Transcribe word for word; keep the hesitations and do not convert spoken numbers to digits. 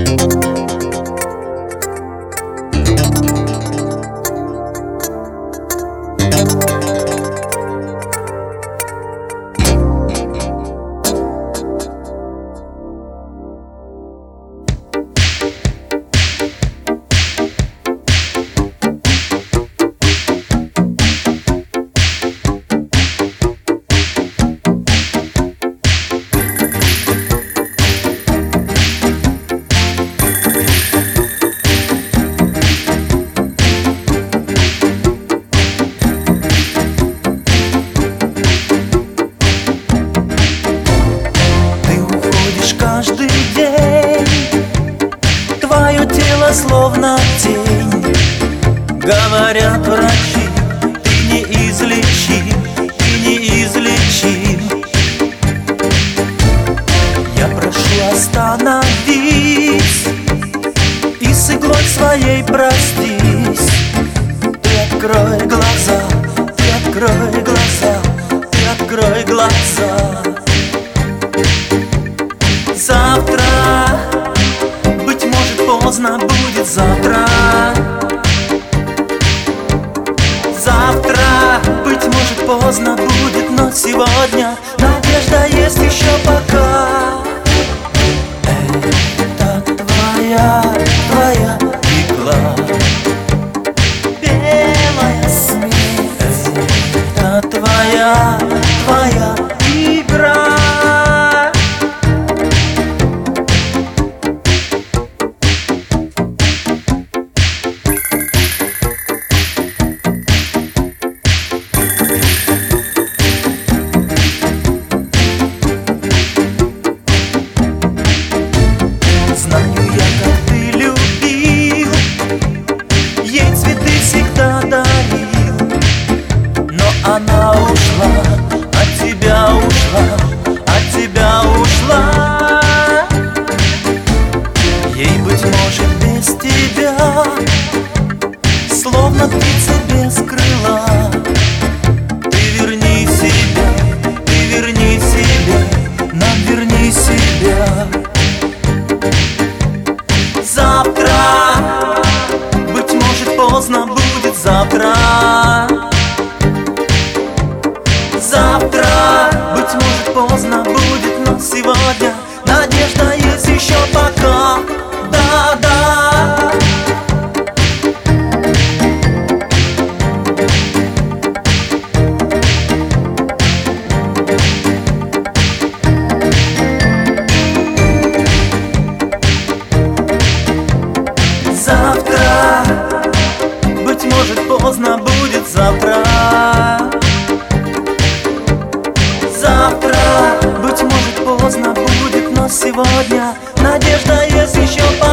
Каждый день твое тело словно тень. Говорят врачи, ты неизлечим, ты неизлечим. Я прошу, остановись и с иглой своей простись. Ты открой глаза, ты открой глаза, ты открой глаза. Завтра, быть может, поздно будет завтра. Завтра, быть может, поздно будет, но сегодня надежда есть еще пока. Это твоя, твоя игла, белая смерть. Это твоя, твоя игра. Знаю я, как ты любил, ей цветы всегда дарил, но она ушла, от тебя ушла, от тебя ушла. Ей, быть может, без тебя, словно птица без крыла. Ты верни себя, ты верни себя, нам верни себя. Завтра, быть может, поздно будет завтра. Завтра, быть может, поздно будет, но сегодня надежда есть еще пока. Да, да. Завтра, быть может, поздно будет завтра. Завтра, быть может, поздно будет, но сегодня надежда есть еще пока.